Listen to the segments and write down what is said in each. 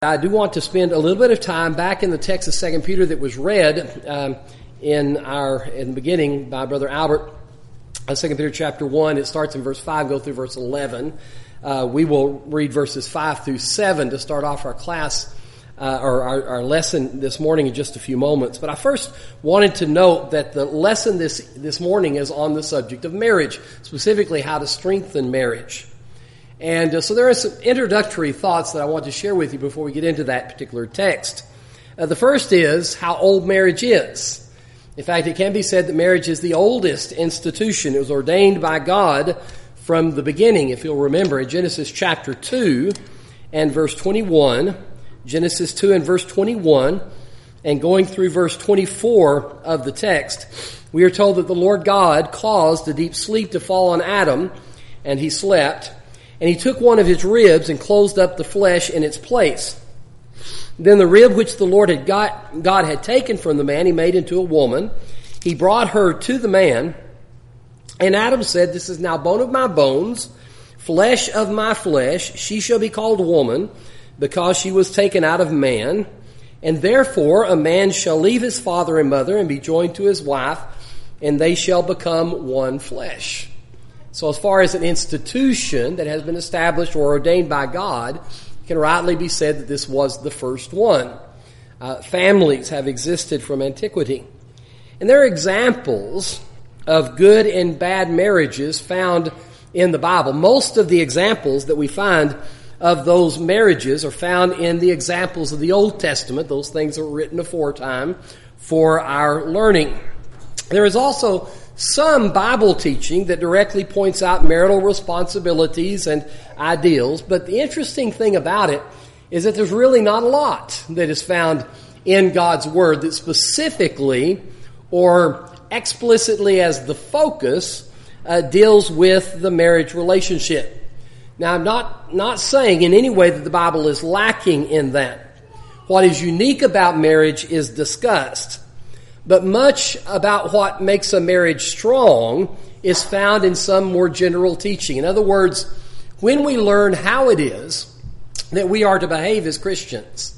I do want to spend a little bit of time back in the text of 2 Peter that was read in the beginning by Brother Albert. 2 Peter chapter 1, it starts in verse 5, go through verse 11. We will read verses 5 through 7 to start off our class, or our lesson this morning in just a few moments. But I first wanted to note that the lesson this morning is on the subject of marriage, specifically how to strengthen marriage. And so there are some introductory thoughts that I want to share with you before we get into that particular text. The first is how old marriage is. In fact, it can be said that marriage is the oldest institution. It was ordained by God from the beginning. If you'll remember, in Genesis chapter 2 and verse 21, Genesis 2 and verse 21, and going through verse 24 of the text, we are told that the Lord God caused a deep sleep to fall on Adam, and he slept. And he took one of his ribs and closed up the flesh in its place. Then the rib which the Lord God had taken from the man, he made into a woman. He brought her to the man. And Adam said, "This is now bone of my bones, flesh of my flesh. She shall be called woman, because she was taken out of man. And therefore a man shall leave his father and mother and be joined to his wife, and they shall become one flesh." So as far as an institution that has been established or ordained by God, it can rightly be said that this was the first one. Families have existed from antiquity. And there are examples of good and bad marriages found in the Bible. Most of the examples that we find of those marriages are found in the examples of the Old Testament, those things that were written aforetime for our learning. There is also some Bible teaching that directly points out marital responsibilities and ideals, but the interesting thing about it is that there's really not a lot that is found in God's Word that specifically or explicitly as the focus deals with the marriage relationship. Now, I'm not saying in any way that the Bible is lacking in that. What is unique about marriage is discussed. But much about what makes a marriage strong is found in some more general teaching. In other words, when we learn how it is that we are to behave as Christians,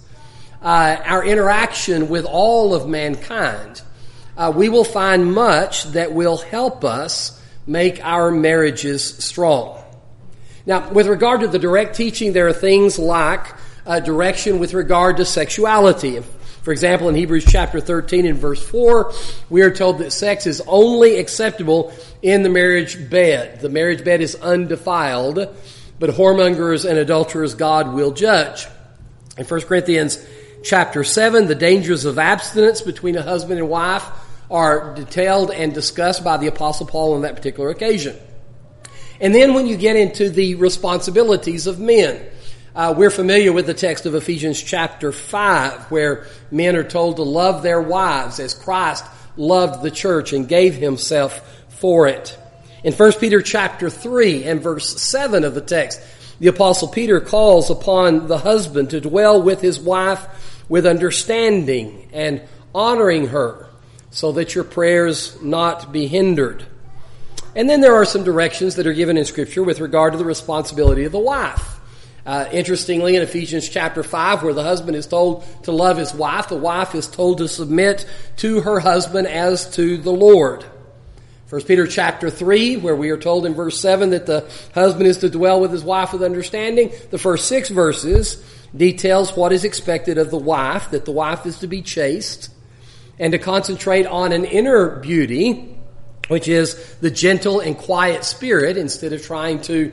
our interaction with all of mankind, we will find much that will help us make our marriages strong. Now, with regard to the direct teaching, there are things like direction with regard to sexuality. For example, in Hebrews chapter 13 and verse 4, we are told that sex is only acceptable in the marriage bed. The marriage bed is undefiled, but whoremongers and adulterers God will judge. In 1 Corinthians chapter 7, the dangers of abstinence between a husband and wife are detailed and discussed by the Apostle Paul on that particular occasion. And then when you get into the responsibilities of men, we're familiar with the text of Ephesians chapter 5, where men are told to love their wives as Christ loved the church and gave himself for it. In 1 Peter chapter 3 and verse 7 of the text, the Apostle Peter calls upon the husband to dwell with his wife with understanding and honoring her, so that your prayers not be hindered. And then there are some directions that are given in Scripture with regard to the responsibility of the wife. Interestingly, in Ephesians chapter 5, where the husband is told to love his wife, the wife is told to submit to her husband as to the Lord. 1 Peter chapter 3, where we are told in verse 7 that the husband is to dwell with his wife with understanding. The first 6 verses details what is expected of the wife, that the wife is to be chaste and to concentrate on an inner beauty, which is the gentle and quiet spirit, instead of trying to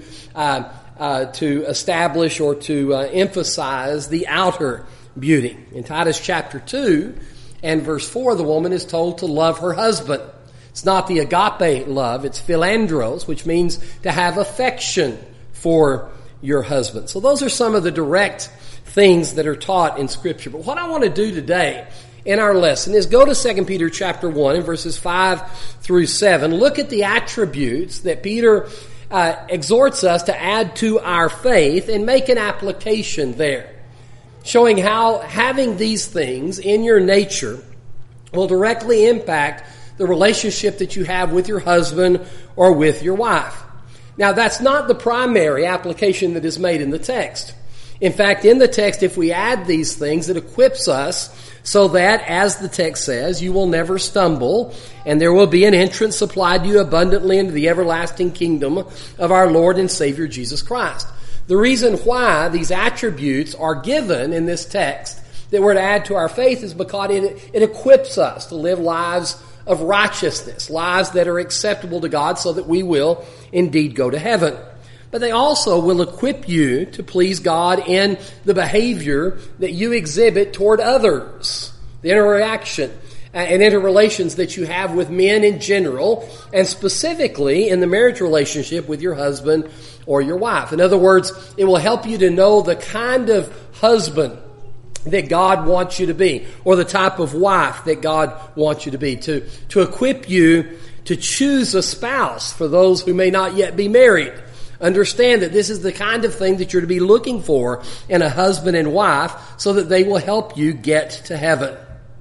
establish or to emphasize the outer beauty. In Titus chapter 2 and verse 4, the woman is told to love her husband. It's not the agape love, it's philandros, which means to have affection for your husband. So those are some of the direct things that are taught in Scripture. But what I want to do today in our lesson is go to 2 Peter chapter 1 and verses 5 through 7. Look at the attributes that Peter exhorts us to add to our faith and make an application there, showing how having these things in your nature will directly impact the relationship that you have with your husband or with your wife. Now, that's not the primary application that is made in the text. In fact, in the text, if we add these things, it equips us so that, as the text says, you will never stumble, and there will be an entrance supplied to you abundantly into the everlasting kingdom of our Lord and Savior Jesus Christ. The reason why these attributes are given in this text that we're to add to our faith is because it equips us to live lives of righteousness, lives that are acceptable to God so that we will indeed go to heaven. But they also will equip you to please God in the behavior that you exhibit toward others, the interaction and interrelations that you have with men in general, and specifically in the marriage relationship with your husband or your wife. In other words, it will help you to know the kind of husband that God wants you to be, or the type of wife that God wants you to be, to equip you to choose a spouse for those who may not yet be married. Understand that this is the kind of thing that you're to be looking for in a husband and wife so that they will help you get to heaven.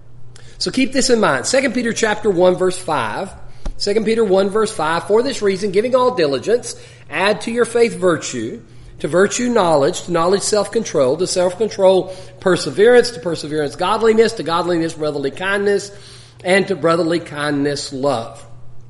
So keep this in mind. 2 Peter chapter 1 verse 5. 2 Peter 1 verse 5. For this reason, giving all diligence, add to your faith virtue, to virtue knowledge, to knowledge self-control, to self-control perseverance, to perseverance godliness, to godliness brotherly kindness, and to brotherly kindness love.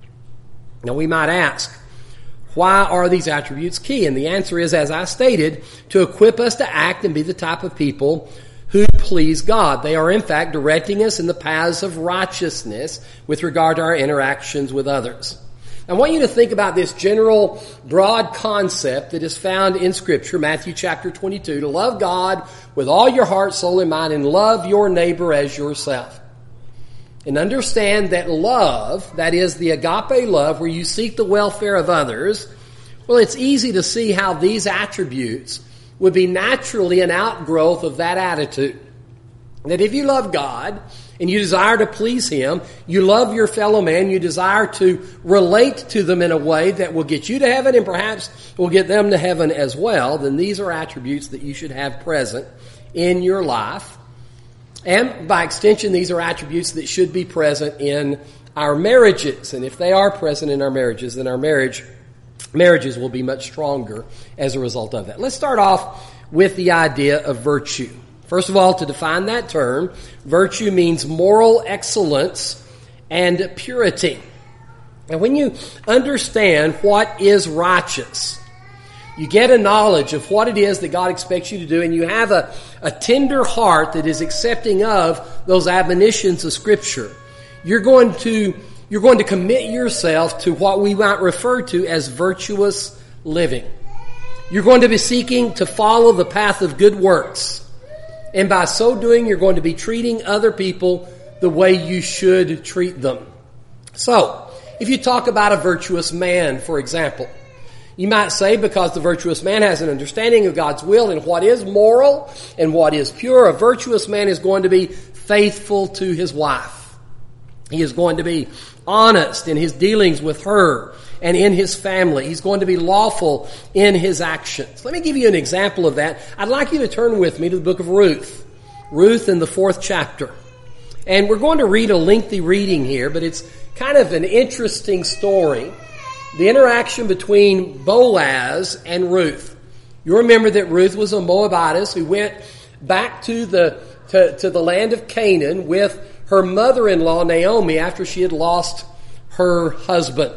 Now we might ask, why are these attributes key? And the answer is, as I stated, to equip us to act and be the type of people who please God. They are, in fact, directing us in the paths of righteousness with regard to our interactions with others. I want you to think about this general, broad concept that is found in Scripture, Matthew chapter 22, to love God with all your heart, soul, and mind, and love your neighbor as yourself. And understand that love, that is the agape love where you seek the welfare of others, well, it's easy to see how these attributes would be naturally an outgrowth of that attitude. That if you love God and you desire to please Him, you love your fellow man, you desire to relate to them in a way that will get you to heaven and perhaps will get them to heaven as well, then these are attributes that you should have present in your life. And by extension, these are attributes that should be present in our marriages. And if they are present in our marriages, then our marriages will be much stronger as a result of that. Let's start off with the idea of virtue. First of all, to define that term, virtue means moral excellence and purity. And when you understand what is righteous, you get a knowledge of what it is that God expects you to do, and you have a tender heart that is accepting of those admonitions of Scripture. You're going to commit yourself to what we might refer to as virtuous living. You're going to be seeking to follow the path of good works. And by so doing, you're going to be treating other people the way you should treat them. So, if you talk about a virtuous man, for example, you might say because the virtuous man has an understanding of God's will and what is moral and what is pure, a virtuous man is going to be faithful to his wife. He is going to be honest in his dealings with her and in his family. He's going to be lawful in his actions. Let me give you an example of that. I'd like you to turn with me to the book of Ruth. Ruth in the 4th chapter. And we're going to read a lengthy reading here, but it's kind of an interesting story. The interaction between Boaz and Ruth. You remember that Ruth was a Moabitess who went back to the land of Canaan with her mother-in-law Naomi after she had lost her husband.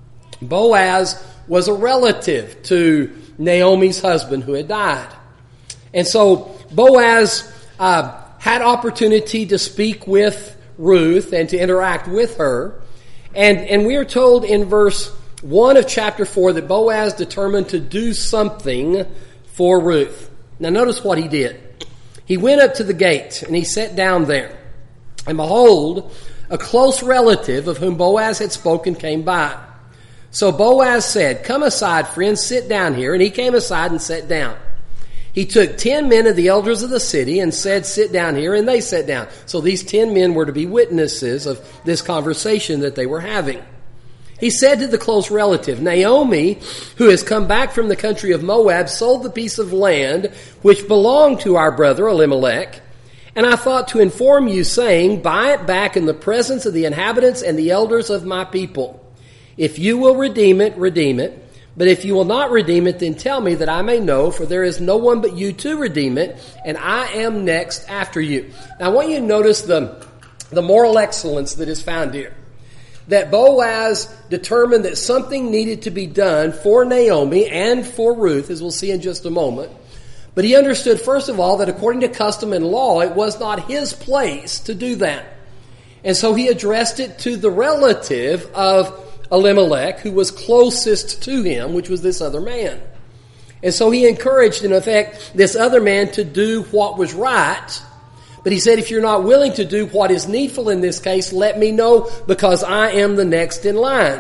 Boaz was a relative to Naomi's husband who had died. And so Boaz had opportunity to speak with Ruth and to interact with her. And we are told in verse 1 of chapter 4 that Boaz determined to do something for Ruth. Now notice what he did. He went up to the gate and he sat down there. And behold, a close relative of whom Boaz had spoken came by. So Boaz said, "Come aside, friend, sit down here." And he came aside and sat down. He took 10 men of the elders of the city and said, "Sit down here," and they sat down. So these 10 men were to be witnesses of this conversation that they were having. He said to the close relative, "Naomi, who has come back from the country of Moab, sold the piece of land which belonged to our brother Elimelech. And I thought to inform you, saying, buy it back in the presence of the inhabitants and the elders of my people. If you will redeem it, But if you will not redeem it, then tell me that I may know, for there is no one but you to redeem it, and I am next after you. Now I want you to notice the moral excellence that is found here. That Boaz determined that something needed to be done for Naomi and for Ruth, as we'll see in just a moment. But he understood, first of all, that according to custom and law, it was not his place to do that. And so he addressed it to the relative of Elimelech, who was closest to him, which was this other man. And so he encouraged, in effect, this other man to do what was right. But he said, if you're not willing to do what is needful in this case, let me know, because I am the next in line.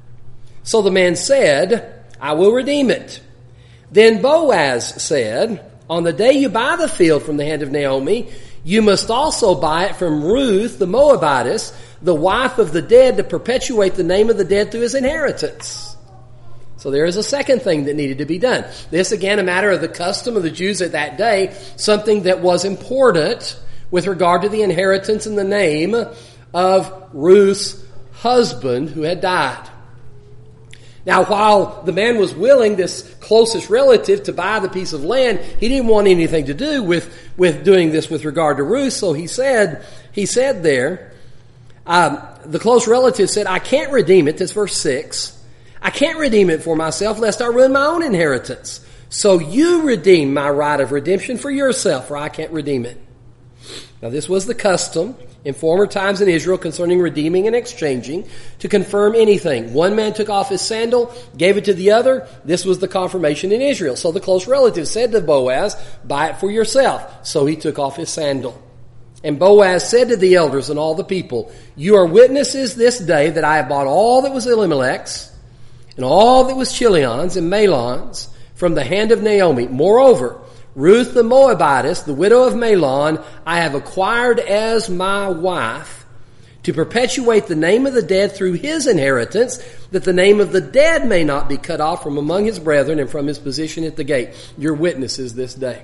So the man said, I will redeem it. Then Boaz said, on the day you buy the field from the hand of Naomi, you must also buy it from Ruth the Moabitess, the wife of the dead, to perpetuate the name of the dead through his inheritance. So there is a second thing that needed to be done. This, again, a matter of the custom of the Jews at that day, something that was important with regard to the inheritance and the name of Ruth's husband who had died. Now, while the man was willing, this closest relative, to buy the piece of land, he didn't want anything to do with doing this with regard to Ruth. So he said there, the close relative said, I can't redeem it. That's verse 6. I can't redeem it for myself, lest I ruin my own inheritance. So you redeem my right of redemption for yourself, for I can't redeem it. Now, this was the custom in former times in Israel concerning redeeming and exchanging to confirm anything. One man took off his sandal, gave it to the other. This was the confirmation in Israel. So the close relative said to Boaz, buy it for yourself. So he took off his sandal. And Boaz said to the elders and all the people, you are witnesses this day that I have bought all that was Elimelech's and all that was Chilion's and Mahlon's from the hand of Naomi. Moreover, Ruth the Moabitess, the widow of Mahlon, I have acquired as my wife to perpetuate the name of the dead through his inheritance, that the name of the dead may not be cut off from among his brethren and from his position at the gate. Your witnesses this day.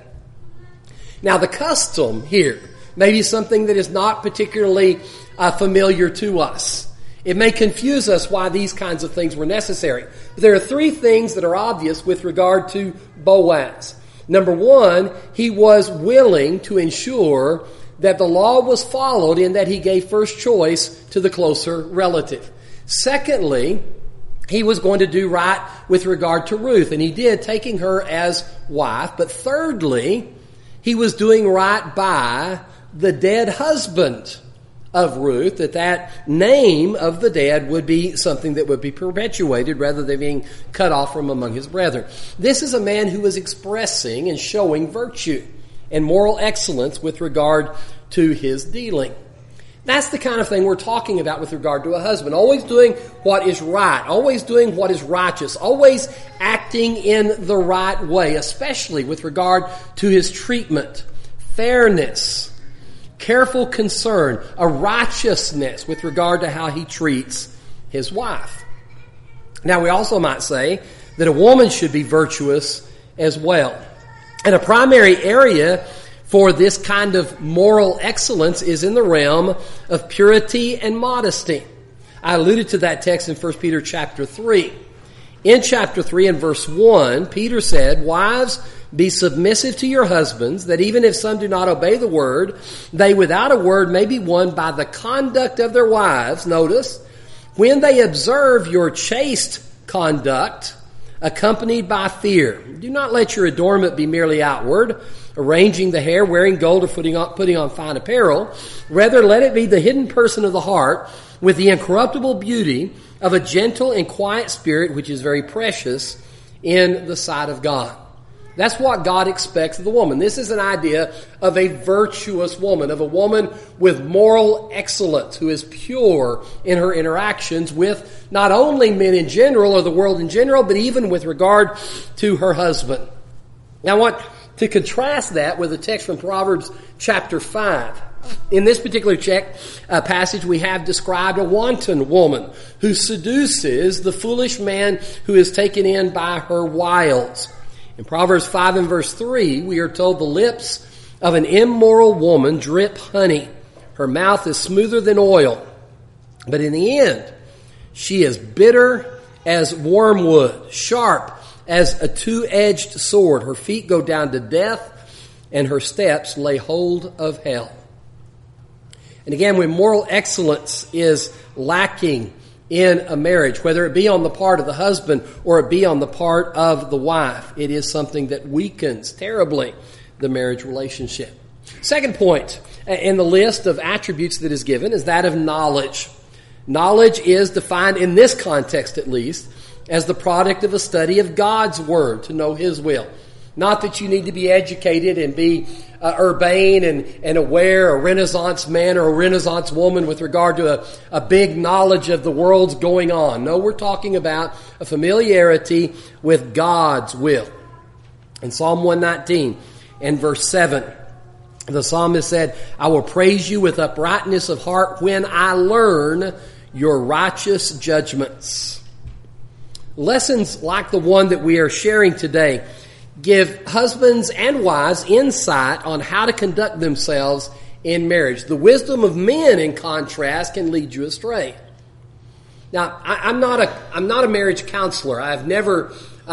Now the custom here may be something that is not particularly familiar to us. It may confuse us why these kinds of things were necessary. But there are three things that are obvious with regard to Boaz. Number one, he was willing to ensure that the law was followed in that he gave first choice to the closer relative. Secondly, he was going to do right with regard to Ruth, and he did, taking her as wife. But thirdly, he was doing right by the dead husband of Ruth, that name of the dead would be something that would be perpetuated rather than being cut off from among his brethren. This is a man who was expressing and showing virtue and moral excellence with regard to his dealing. That's the kind of thing we're talking about with regard to a husband. Always doing what is right, always doing what is righteous, always acting in the right way, especially with regard to his treatment, fairness, careful concern, a righteousness with regard to how he treats his wife. Now, we also might say that a woman should be virtuous as well. And a primary area for this kind of moral excellence is in the realm of purity and modesty. I alluded to that text in 1 Peter chapter 3. In chapter 3 and verse 1, Peter said, wives, be submissive to your husbands, that even if some do not obey the word, they without a word may be won by the conduct of their wives. Notice, when they observe your chaste conduct, accompanied by fear. Do not let your adornment be merely outward, arranging the hair, wearing gold, or putting on fine apparel. Rather, let it be the hidden person of the heart, with the incorruptible beauty of a gentle and quiet spirit, which is very precious in the sight of God. That's what God expects of the woman. This is an idea of a virtuous woman, of a woman with moral excellence, who is pure in her interactions with not only men in general or the world in general, but even with regard to her husband. Now I want to contrast that with a text from Proverbs chapter 5. In this particular passage, we have described a wanton woman who seduces the foolish man who is taken in by her wiles. In Proverbs 5 and verse 3, we are told the lips of an immoral woman drip honey. Her mouth is smoother than oil. But in the end, she is bitter as wormwood, sharp as a two-edged sword. Her feet go down to death, and her steps lay hold of hell. And again, when moral excellence is lacking in a marriage, whether it be on the part of the husband or it be on the part of the wife, it is something that weakens terribly the marriage relationship. Second point in the list of attributes that is given is that of knowledge. Knowledge is defined, in this context at least, as the product of a study of God's Word, to know His will. Not that you need to be educated and be urbane and aware, a Renaissance man or a Renaissance woman with regard to a big knowledge of the world's going on. No, we're talking about a familiarity with God's will. In Psalm 119 and verse 7, the psalmist said, I will praise you with uprightness of heart when I learn your righteous judgments. Lessons like the one that we are sharing today give husbands and wives insight on how to conduct themselves in marriage. The wisdom of men, in contrast, can lead you astray. Now, I'm not a marriage counselor. I've never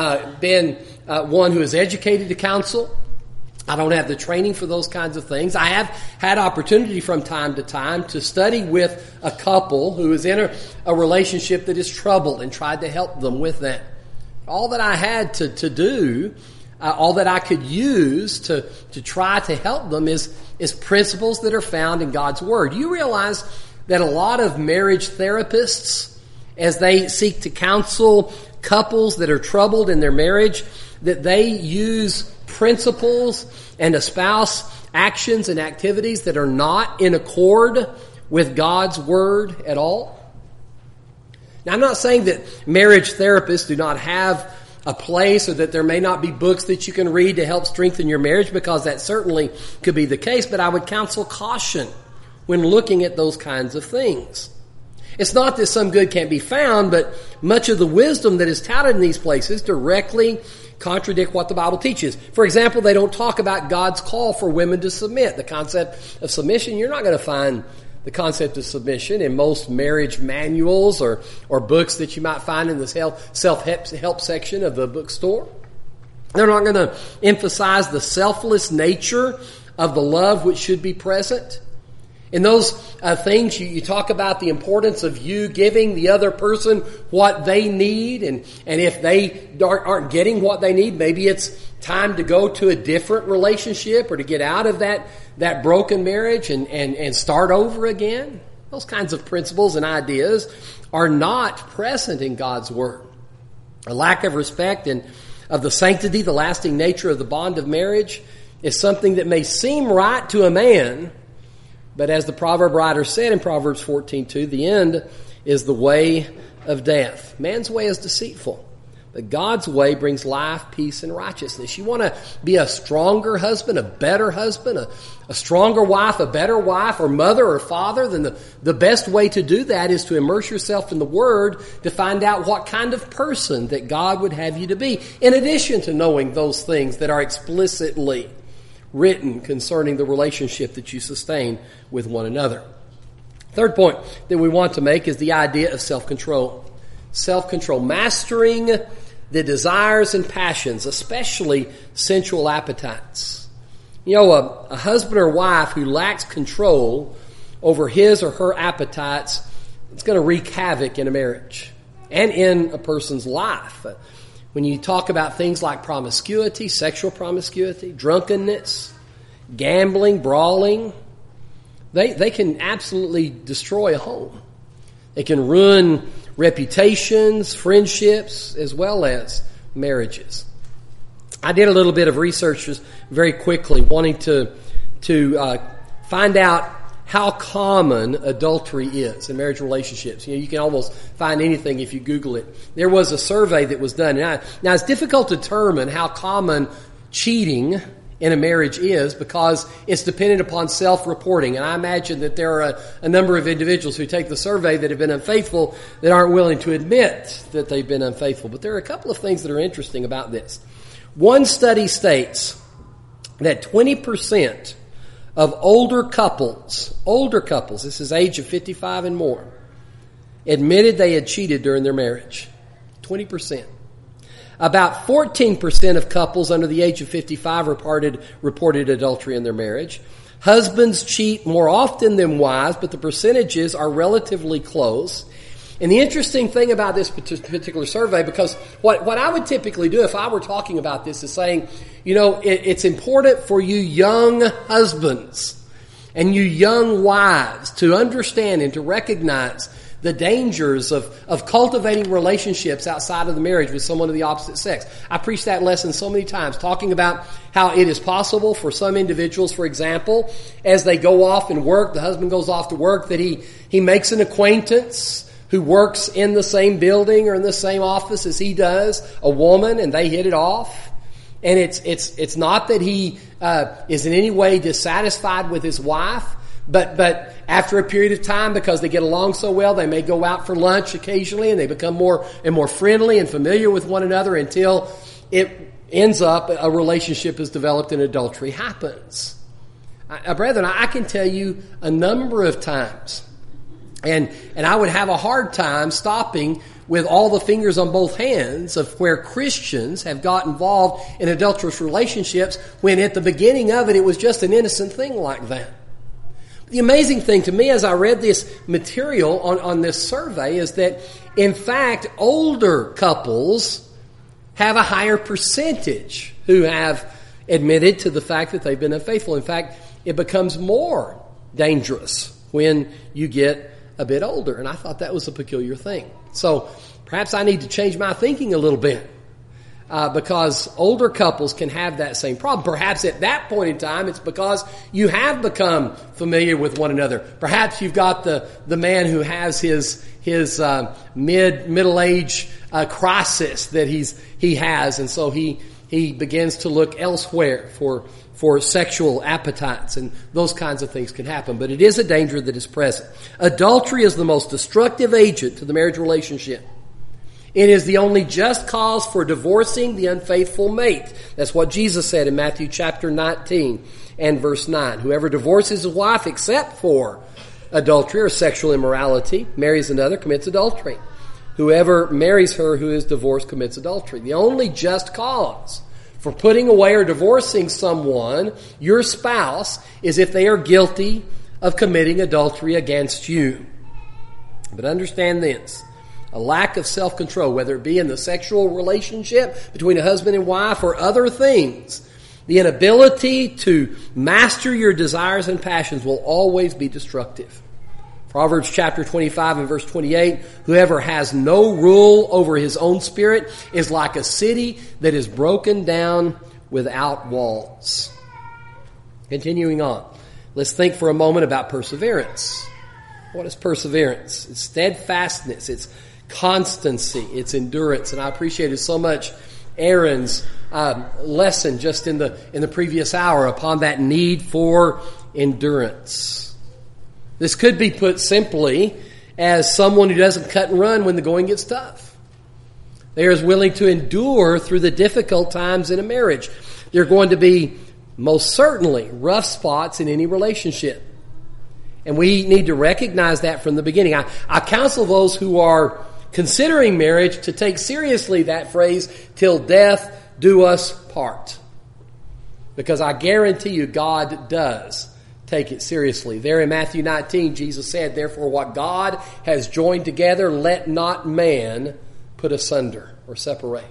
been one who is educated to counsel. I don't have the training for those kinds of things. I have had opportunity from time to time to study with a couple who is in a relationship that is troubled and tried to help them with that. All that I had to do, all that I could use to try to help them is principles that are found in God's Word. You realize that a lot of marriage therapists, as they seek to counsel couples that are troubled in their marriage, that they use principles and espouse actions and activities that are not in accord with God's Word at all. Now, I'm not saying that marriage therapists do not have a place or that there may not be books that you can read to help strengthen your marriage, because that certainly could be the case, but I would counsel caution when looking at those kinds of things. It's not that some good can't be found, but much of the wisdom that is touted in these places directly contradict what the Bible teaches. For example, they don't talk about God's call for women to submit. The concept of submission, you're not going to find the concept of submission in most marriage manuals or books that you might find in the self-help section of the bookstore. They're not going to emphasize the selfless nature of the love which should be present. In those things, you talk about the importance of you giving the other person what they need, and if they aren't getting what they need, maybe it's time to go to a different relationship or to get out of that broken marriage and start over again. Those kinds of principles and ideas are not present in God's Word. A lack of respect and of the sanctity, the lasting nature of the bond of marriage is something that may seem right to a man, but as the proverb writer said in Proverbs 14:2, the end is the way of death. Man's way is deceitful, but God's way brings life, peace, and righteousness. You want to be a stronger husband, a better husband, a stronger wife, a better wife, or mother or father, then the best way to do that is to immerse yourself in the Word to find out what kind of person that God would have you to be, in addition to knowing those things that are explicitly written concerning the relationship that you sustain with one another. Third point that we want to make is the idea of self-control. Self-control, mastering the desires and passions, especially sensual appetites. You know, a husband or wife who lacks control over his or her appetites, it's going to wreak havoc in a marriage and in a person's life. When you talk about things like promiscuity, sexual promiscuity, drunkenness, gambling, brawling, they can absolutely destroy a home. They can ruin reputations, friendships, as well as marriages. I did a little bit of research just very quickly, wanting to find out how common adultery is in marriage relationships. You know, you can almost find anything if you Google it. There was a survey that was done. Now it's difficult to determine how common cheating in a marriage is because it's dependent upon self-reporting. And I imagine that there are a number of individuals who take the survey that have been unfaithful that aren't willing to admit that they've been unfaithful. But there are a couple of things that are interesting about this. One study states that 20% of older couples, this is age of 55 and more, admitted they had cheated during their marriage. 20%. About 14% of couples under the age of 55 reported adultery in their marriage. Husbands cheat more often than wives, but the percentages are relatively close. And the interesting thing about this particular survey, because what I would typically do if I were talking about this is saying, it's important for you young husbands and you young wives to understand and to recognize the dangers of cultivating relationships outside of the marriage with someone of the opposite sex. I preached that lesson so many times, talking about how it is possible for some individuals, for example, as they go off and work, the husband goes off to work, that he makes an acquaintance who works in the same building or in the same office as he does, a woman, and they hit it off. And it's not that he is in any way dissatisfied with his wife, but after a period of time, because they get along so well, they may go out for lunch occasionally, and they become more and more friendly and familiar with one another until it ends up a relationship is developed and adultery happens. Brethren, I can tell you a number of times, and I would have a hard time stopping with all the fingers on both hands of where Christians have got involved in adulterous relationships when at the beginning of it was just an innocent thing like that. The amazing thing to me as I read this material on this survey is that, in fact, older couples have a higher percentage who have admitted to the fact that they've been unfaithful. In fact, it becomes more dangerous when you get a bit older. And I thought that was a peculiar thing. So perhaps I need to change my thinking a little bit. Because older couples can have that same problem. Perhaps at that point in time, it's because you have become familiar with one another. Perhaps you've got the man who has his middle age crisis that he has, and so he begins to look elsewhere for sexual appetites, and those kinds of things can happen. But it is a danger that is present. Adultery is the most destructive agent to the marriage relationship. It is the only just cause for divorcing the unfaithful mate. That's what Jesus said in Matthew chapter 19 and verse 9. Whoever divorces his wife except for adultery or sexual immorality marries another, commits adultery. Whoever marries her who is divorced commits adultery. The only just cause for putting away or divorcing someone, your spouse, is if they are guilty of committing adultery against you. But understand this. A lack of self-control, whether it be in the sexual relationship between a husband and wife or other things, the inability to master your desires and passions will always be destructive. Proverbs chapter 25 and verse 28, whoever has no rule over his own spirit is like a city that is broken down without walls. Continuing on, let's think for a moment about perseverance. What is perseverance? It's steadfastness. It's constancy. It's endurance. And I appreciated so much Aaron's lesson just in the previous hour upon that need for endurance. This could be put simply as someone who doesn't cut and run when the going gets tough. They are willing to endure through the difficult times in a marriage. There are going to be most certainly rough spots in any relationship. And we need to recognize that from the beginning. I counsel those who are considering marriage to take seriously that phrase, till death do us part. Because I guarantee you God does take it seriously. There in Matthew 19, Jesus said, therefore what God has joined together, let not man put asunder or separate.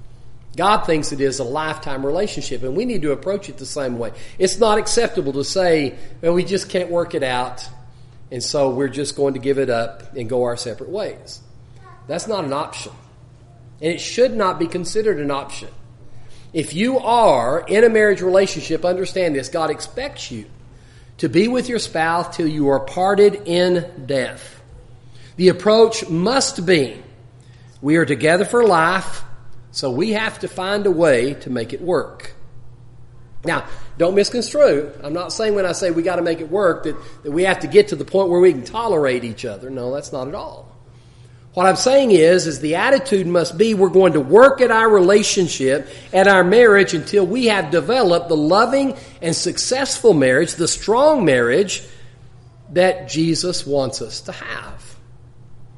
God thinks it is a lifetime relationship, and we need to approach it the same way. It's not acceptable to say, well, we just can't work it out, and so we're just going to give it up and go our separate ways. That's not an option. And it should not be considered an option. If you are in a marriage relationship, understand this, God expects you to be with your spouse till you are parted in death. The approach must be, we are together for life, so we have to find a way to make it work. Now, don't misconstrue. I'm not saying when I say we got to make it work that we have to get to the point where we can tolerate each other. No, that's not at all. What I'm saying is the attitude must be we're going to work at our relationship, at our marriage, until we have developed the loving and successful marriage, the strong marriage that Jesus wants us to have.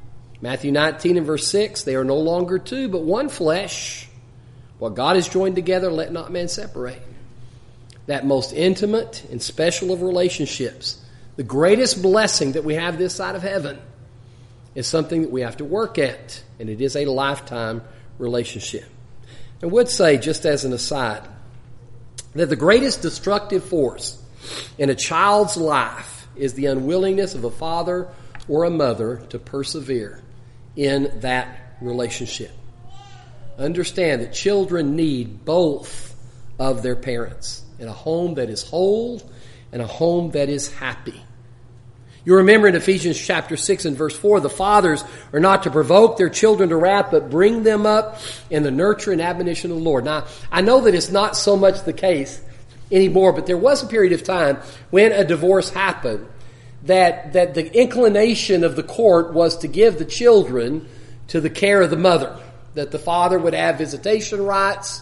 Matthew 19 and verse 6, they are no longer two, but one flesh. What God has joined together, let not man separate. That most intimate and special of relationships, the greatest blessing that we have this side of heaven, is something that we have to work at, and it is a lifetime relationship. I would say, just as an aside, that the greatest destructive force in a child's life is the unwillingness of a father or a mother to persevere in that relationship. Understand that children need both of their parents in a home that is whole and a home that is happy. You remember in Ephesians chapter 6 and verse 4, the fathers are not to provoke their children to wrath, but bring them up in the nurture and admonition of the Lord. Now, I know that it's not so much the case anymore, but there was a period of time when a divorce happened that the inclination of the court was to give the children to the care of the mother, that the father would have visitation rights,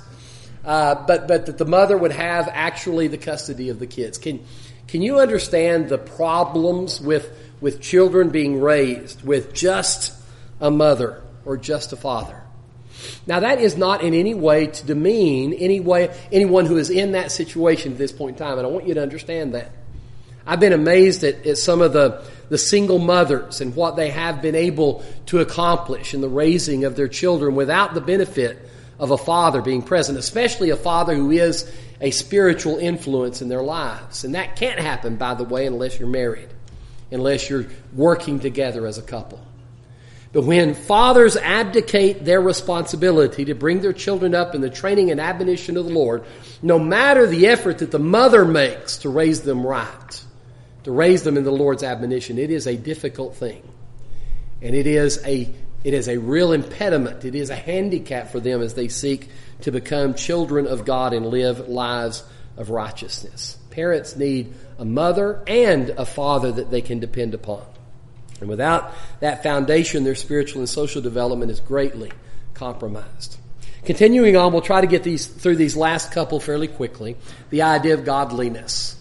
but that the mother would have actually the custody of the kids. Can you understand the problems with children being raised with just a mother or just a father? Now, that is not in any way to demean anyone who is in that situation at this point in time, and I want you to understand that. I've been amazed at some of the single mothers and what they have been able to accomplish in the raising of their children without the benefit of a father being present, especially a father who is a spiritual influence in their lives. And that can't happen, by the way, unless you're married, unless you're working together as a couple. But when fathers abdicate their responsibility to bring their children up in the training and admonition of the Lord, no matter the effort that the mother makes to raise them right, to raise them in the Lord's admonition, it is a difficult thing. And it is a real impediment. It is a handicap for them as they seek to become children of God and live lives of righteousness. Parents need a mother and a father that they can depend upon. And without that foundation, their spiritual and social development is greatly compromised. Continuing on, we'll try to get through these last couple fairly quickly. The idea of godliness.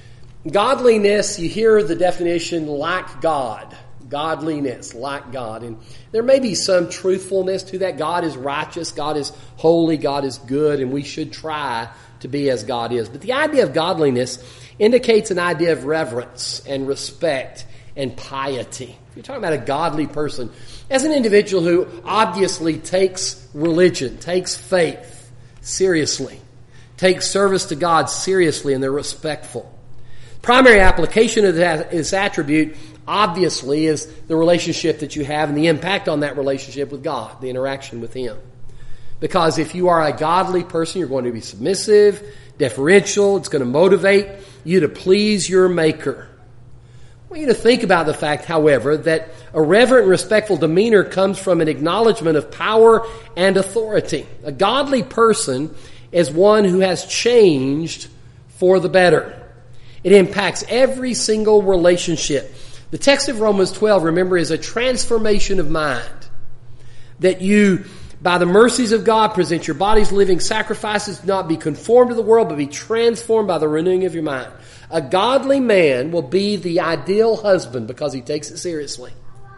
Godliness, you hear the definition, like God. Godliness, like God. And there may be some truthfulness to that. God is righteous, God is holy, God is good, and we should try to be as God is. But the idea of godliness indicates an idea of reverence and respect and piety. You're talking about a godly person as an individual who obviously takes religion, takes faith seriously, takes service to God seriously, and they're respectful. Primary application of this attribute obviously is the relationship that you have and the impact on that relationship with God, the interaction with Him. Because if you are a godly person, you're going to be submissive, deferential. It's going to motivate you to please your Maker. I want you to think about the fact, however, that a reverent and respectful demeanor comes from an acknowledgement of power and authority. A godly person is one who has changed for the better. It impacts every single relationship. The text of Romans 12, remember, is a transformation of mind. That you, by the mercies of God, present your bodies living sacrifices, do not be conformed to the world, but be transformed by the renewing of your mind. A godly man will be the ideal husband because he takes it seriously.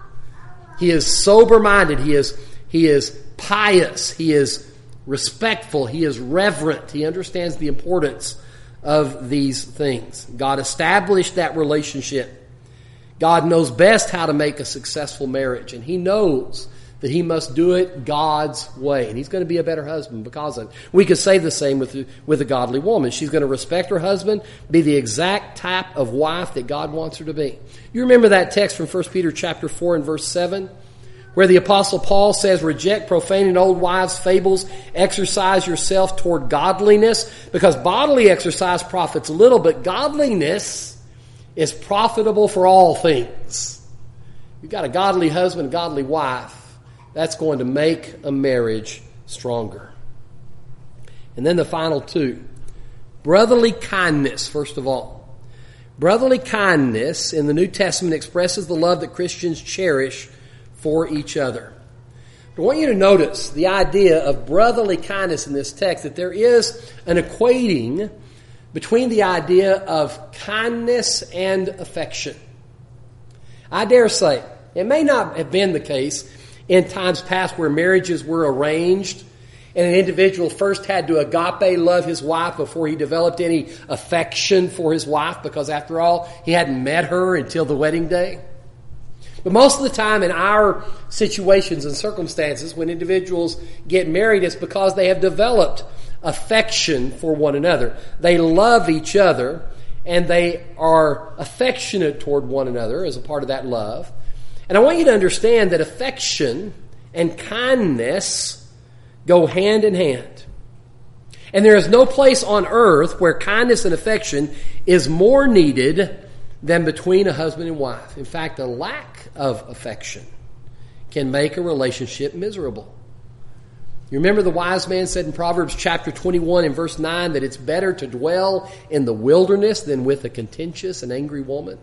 He is sober-minded. He is pious. He is respectful. He is reverent. He understands the importance of these things. God established that relationship. God knows best how to make a successful marriage, and He knows that he must do it God's way. And he's going to be a better husband because of it. We could say the same with a godly woman. She's going to respect her husband, be the exact type of wife that God wants her to be. You remember that text from 1 Peter chapter 4 and verse 7? Where the Apostle Paul says, reject profane and old wives' fables, exercise yourself toward godliness, because bodily exercise profits little, but godliness is profitable for all things. You've got a godly husband, a godly wife. That's going to make a marriage stronger. And then the final two. Brotherly kindness, first of all. Brotherly kindness in the New Testament expresses the love that Christians cherish for each other. I want you to notice the idea of brotherly kindness in this text, that there is an equating between the idea of kindness and affection. I dare say It may not have been the case in times past where marriages were arranged and an individual first had to agape love his wife before he developed any affection for his wife, because after all, he hadn't met her until the wedding day. But most of the time in our situations and circumstances, when individuals get married, it's because they have developed affection for one another. They love each other, and they are affectionate toward one another as a part of that love. And I want you to understand that affection and kindness go hand in hand. And there is no place on earth where kindness and affection is more needed than between a husband and wife. In fact, a lack of affection can make a relationship miserable. You remember the wise man said in Proverbs chapter 21 and verse 9 that it's better to dwell in the wilderness than with a contentious and angry woman?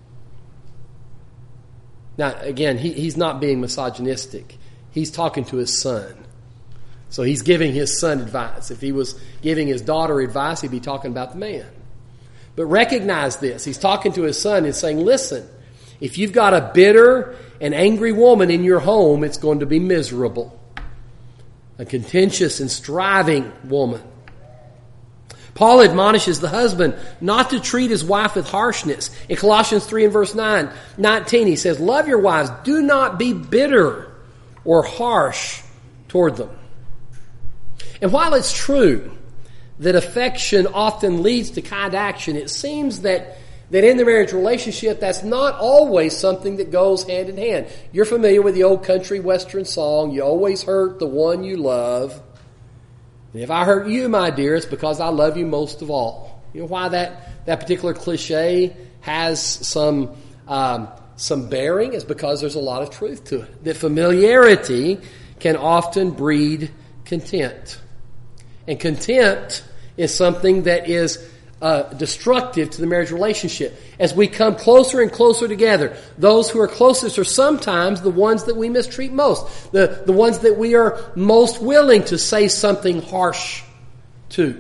Now, again, he's not being misogynistic. He's talking to his son. So he's giving his son advice. If he was giving his daughter advice, he'd be talking about the man. But recognize this. He's talking to his son and saying, listen, if you've got a bitter and angry woman in your home, it's going to be miserable. A contentious and striving woman. Paul admonishes the husband not to treat his wife with harshness. In Colossians 3 and verse 19, he says, love your wives. Do not be bitter or harsh toward them. And while it's true that affection often leads to kind action, it seems that in the marriage relationship, that's not always something that goes hand in hand. You're familiar with the old country western song, you always hurt the one you love. And if I hurt you, my dear, it's because I love you most of all. You know why that particular cliche has some bearing? Is because there's a lot of truth to it. That familiarity can often breed contempt. And contempt is something that is destructive to the marriage relationship. As we come closer and closer together, those who are closest are sometimes the ones that we mistreat most. The ones that we are most willing to say something harsh to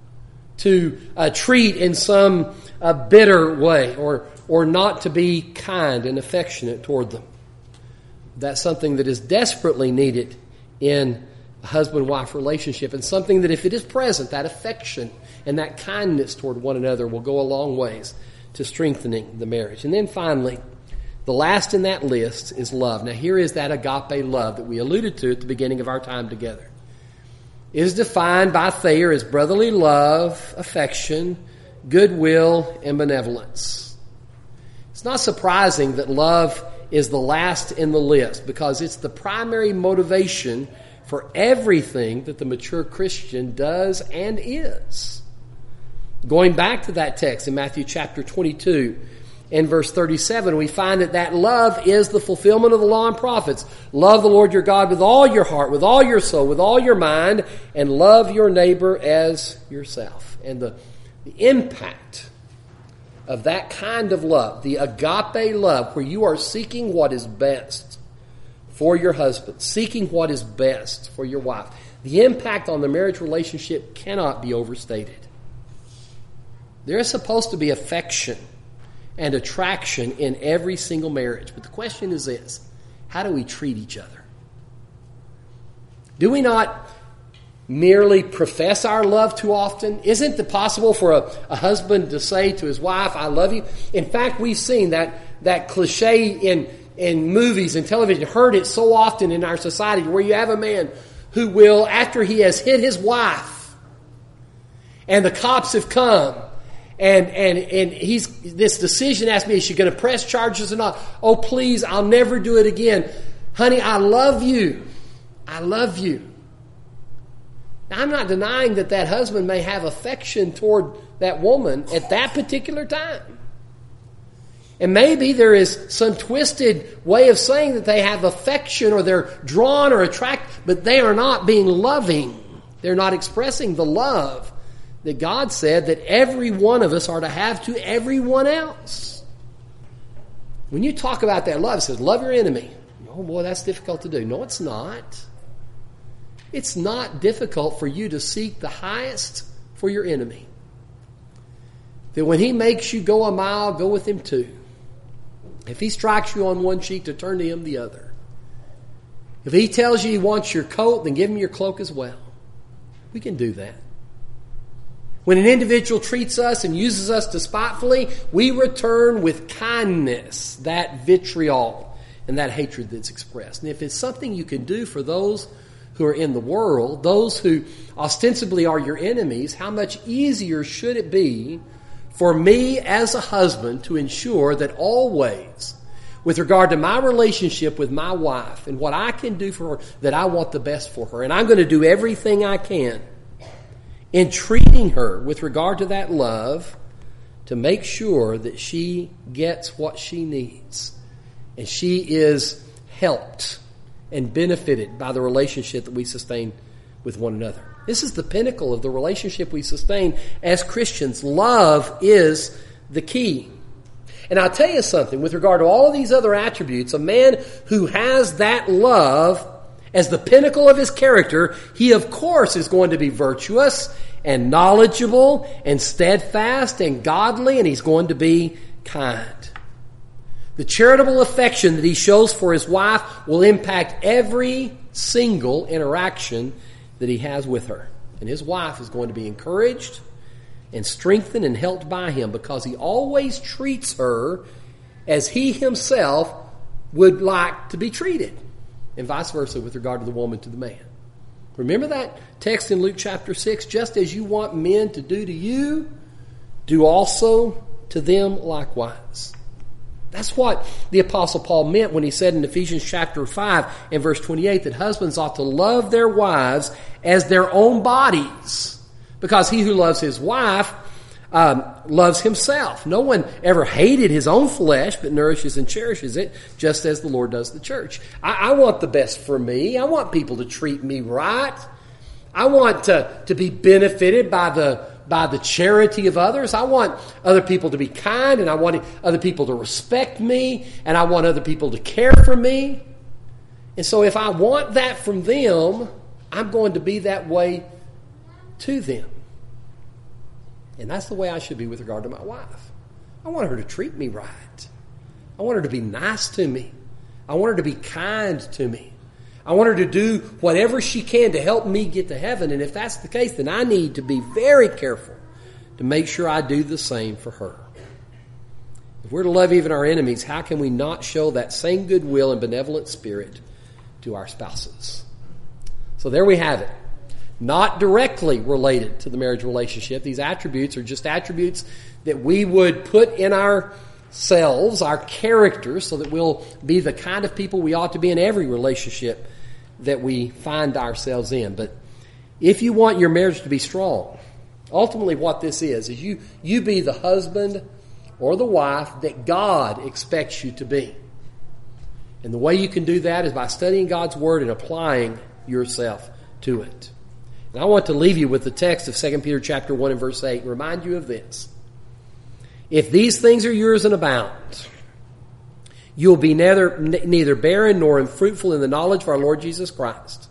treat in some bitter way, or not to be kind and affectionate toward them. That's something that is desperately needed in a husband-wife relationship, and something that if it is present, that affection and that kindness toward one another will go a long ways to strengthening the marriage. And then finally, the last in that list is love. Now here is that agape love that we alluded to at the beginning of our time together. It is defined by Thayer as brotherly love, affection, goodwill, and benevolence. It's not surprising that love is the last in the list, because it's the primary motivation for everything that the mature Christian does and is. Going back to that text in Matthew chapter 22 and verse 37, we find that love is the fulfillment of the law and prophets. Love the Lord your God with all your heart, with all your soul, with all your mind, and love your neighbor as yourself. And the impact of that kind of love, the agape love, where you are seeking what is best for your husband, seeking what is best for your wife, the impact on the marriage relationship cannot be overstated. There is supposed to be affection and attraction in every single marriage. But the question is this: how do we treat each other? Do we not merely profess our love too often? Isn't it possible for a husband to say to his wife, I love you? In fact, we've seen that cliche in movies and television, heard it so often in our society, where you have a man who will, after he has hit his wife and the cops have come, and this decision has to be, is she going to press charges or not? Oh, please, I'll never do it again. Honey, I love you. I love you. Now, I'm not denying that husband may have affection toward that woman at that particular time. And maybe there is some twisted way of saying that they have affection or they're drawn or attracted, but they are not being loving. They're not expressing the love that God said that every one of us are to have to everyone else. When you talk about that love, it says, love your enemy. Oh boy, that's difficult to do. No, it's not. It's not difficult for you to seek the highest for your enemy. That when he makes you go a mile, go with him too. If he strikes you on one cheek, to turn to him the other. If he tells you he wants your coat, then give him your cloak as well. We can do that. When an individual treats us and uses us despitefully, we return with kindness that vitriol and that hatred that's expressed. And if it's something you can do for those who are in the world, those who ostensibly are your enemies, how much easier should it be for me as a husband to ensure that always, with regard to my relationship with my wife and what I can do for her, that I want the best for her. And I'm going to do everything I can in treating her with regard to that love to make sure that she gets what she needs and she is helped and benefited by the relationship that we sustain with one another. This is the pinnacle of the relationship we sustain as Christians. Love is the key. And I'll tell you something, with regard to all of these other attributes, a man who has that love as the pinnacle of his character, he of course is going to be virtuous and knowledgeable and steadfast and godly, and he's going to be kind. The charitable affection that he shows for his wife will impact every single interaction that he has with her. And his wife is going to be encouraged and strengthened and helped by him because he always treats her as he himself would like to be treated. And vice versa with regard to the woman to the man. Remember that text in Luke chapter 6? Just as you want men to do to you, do also to them likewise. That's what the Apostle Paul meant when he said in Ephesians chapter 5 and verse 28 that husbands ought to love their wives as their own bodies. Because he who loves his wife loves himself. No one ever hated his own flesh, but nourishes and cherishes it, just as the Lord does the church. I want the best for me. I want people to treat me right. I want to be benefited by the charity of others. I want other people to be kind, and I want other people to respect me, and I want other people to care for me. And so if I want that from them, I'm going to be that way to them. And that's the way I should be with regard to my wife. I want her to treat me right. I want her to be nice to me. I want her to be kind to me. I want her to do whatever she can to help me get to heaven. And if that's the case, then I need to be very careful to make sure I do the same for her. If we're to love even our enemies, how can we not show that same goodwill and benevolent spirit to our spouses? So there we have it. Not directly related to the marriage relationship. These attributes are just attributes that we would put in ourselves, our character, so that we'll be the kind of people we ought to be in every relationship that we find ourselves in. But if you want your marriage to be strong, ultimately what this is you be the husband or the wife that God expects you to be. And the way you can do that is by studying God's Word and applying yourself to it. And I want to leave you with the text of 2 Peter chapter 1 and verse 8 and remind you of this. If these things are yours and abound, you will be neither barren nor unfruitful in the knowledge of our Lord Jesus Christ.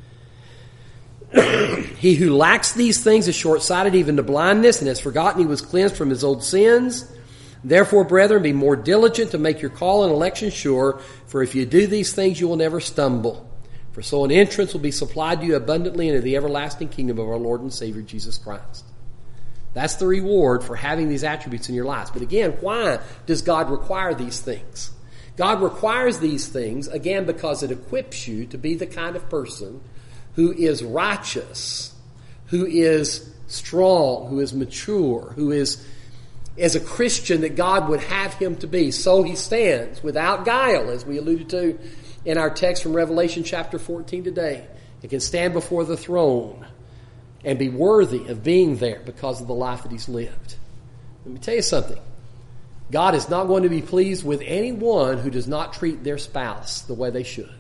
He who lacks these things is short-sighted even to blindness, and has forgotten he was cleansed from his old sins. Therefore, brethren, be more diligent to make your call and election sure, for if you do these things, you will never stumble. For so an entrance will be supplied to you abundantly into the everlasting kingdom of our Lord and Savior Jesus Christ. That's the reward for having these attributes in your lives. But again, why does God require these things? God requires these things, again, because it equips you to be the kind of person who is righteous, who is strong, who is mature, who is as a Christian that God would have him to be. So he stands without guile, as we alluded to in our text from Revelation chapter 14 today. He can stand before the throne and be worthy of being there because of the life that he's lived. Let me tell you something. God is not going to be pleased with anyone who does not treat their spouse the way they should.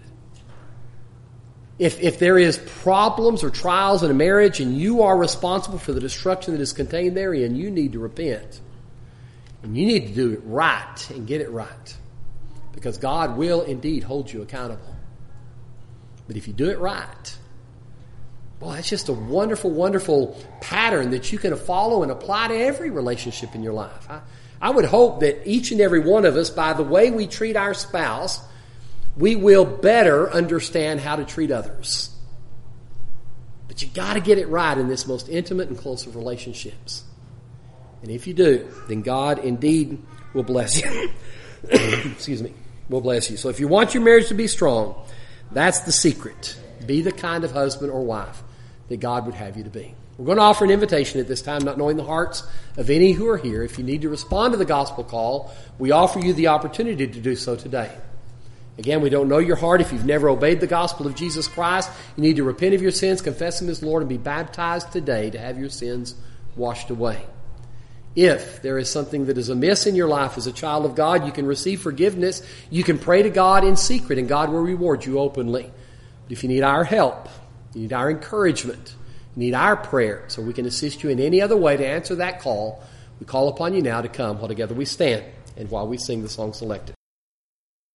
If there is problems or trials in a marriage and you are responsible for the destruction that is contained therein, you need to repent. And you need to do it right and get it right. Because God will indeed hold you accountable. But if you do it right, boy, it's just a wonderful, wonderful pattern that you can follow and apply to every relationship in your life. I would hope that each and every one of us, by the way we treat our spouse, we will better understand how to treat others. But you got to get it right in this most intimate and close of relationships. And if you do, then God indeed will bless you. Excuse me. Will bless you. So if you want your marriage to be strong, that's the secret. Be the kind of husband or wife that God would have you to be. We're going to offer an invitation at this time, not knowing the hearts of any who are here. If you need to respond to the gospel call, we offer you the opportunity to do so today. Again, we don't know your heart. If you've never obeyed the gospel of Jesus Christ, you need to repent of your sins, confess Him as Lord, and be baptized today to have your sins washed away. If there is something that is amiss in your life as a child of God, you can receive forgiveness. You can pray to God in secret, and God will reward you openly. But if you need our help, you need our encouragement, you need our prayer, so we can assist you in any other way to answer that call, we call upon you now to come while together we stand and while we sing the song selected.